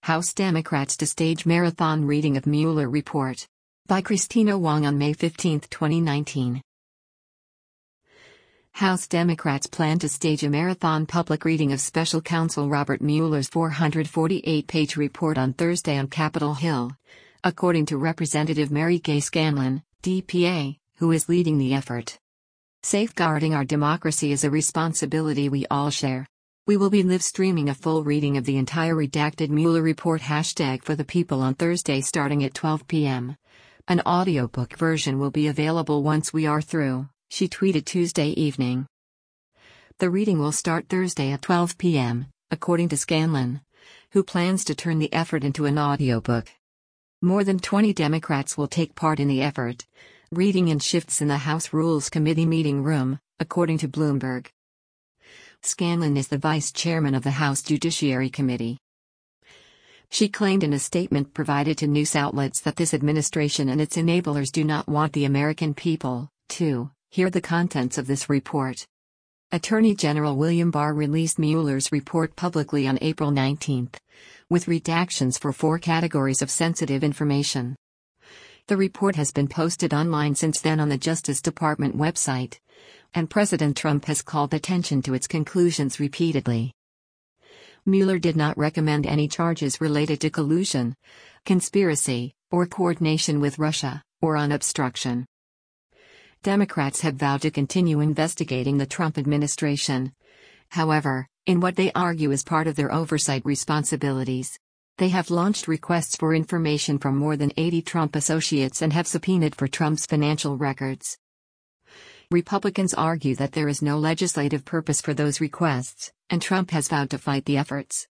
House Democrats to stage marathon reading of Mueller report. By Christina Wong on May 15, 2019. House Democrats plan to stage a marathon public reading of Special Counsel Robert Mueller's 448-page report on Thursday on Capitol Hill, according to Representative Mary Gay Scanlon, DPA, who is leading the effort. Safeguarding our democracy is a responsibility we all share. We will be live-streaming a full reading of the entire redacted Mueller report #for the people on Thursday starting at 12 p.m. An audiobook version will be available once we are through, she tweeted Tuesday evening. The reading will start Thursday at 12 p.m., according to Scanlon, who plans to turn the effort into an audiobook. More than 20 Democrats will take part in the effort, reading in shifts in the House Rules Committee meeting room, according to Bloomberg. Scanlon is the vice chairman of the House Judiciary Committee. She claimed in a statement provided to news outlets that this administration and its enablers do not want the American people to hear the contents of this report. Attorney General William Barr released Mueller's report publicly on April 19, with redactions for 4 categories of sensitive information. The report has been posted online since then on the Justice Department website, and President Trump has called attention to its conclusions repeatedly. Mueller did not recommend any charges related to collusion, conspiracy, or coordination with Russia, or on obstruction. Democrats have vowed to continue investigating the Trump administration. However, in what they argue is part of their oversight responsibilities, they have launched requests for information from more than 80 Trump associates and have subpoenaed for Trump's financial records. Republicans argue that there is no legislative purpose for those requests, and Trump has vowed to fight the efforts.